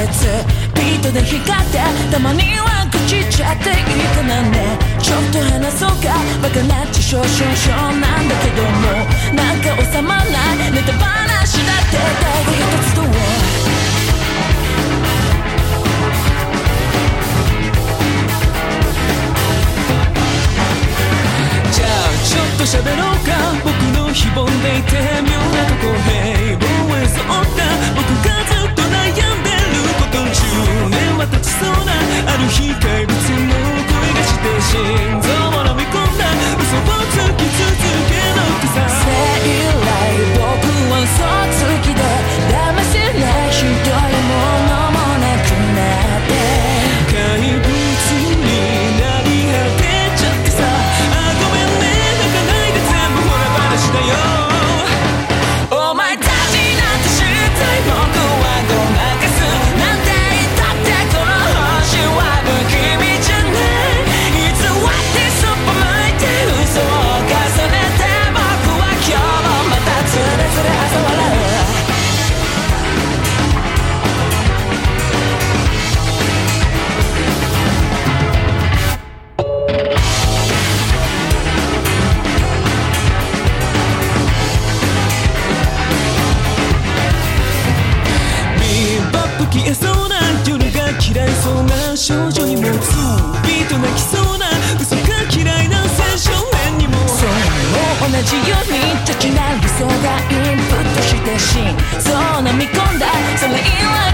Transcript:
ビートで光ってたまには愚痴っちゃっていいかなね。ちょっと話そうか、バカなっち少々なんだけども、なんか収まらないネタ話だって大が一つとじゃあちょっと喋ろうか、僕の非凡でいて妙なとこ平凡へ沿った僕がずっと悩んでること10年は経ちそうなある日怪物の声がして心臓を飲み込んだ嘘をつき続けろってさ、生来僕は嘘つきで騙せないひどいものもなくなって怪物になり果てちゃってさ、あごめんね泣かないで全部ほら話だよ。お前たちなんて知って僕はごまかすなんて言ったってこの星は不気味じゃない。いつ割ってそっぽ向いて嘘を重ねて僕は今日もまたつれつれ朝笑う。消えそうな夜が嫌いそうな少女にもツービート泣きそうな嘘が嫌いな青少年にも、そうも同じように立ちな理想がインプットして心そう飲み込んだそれ以来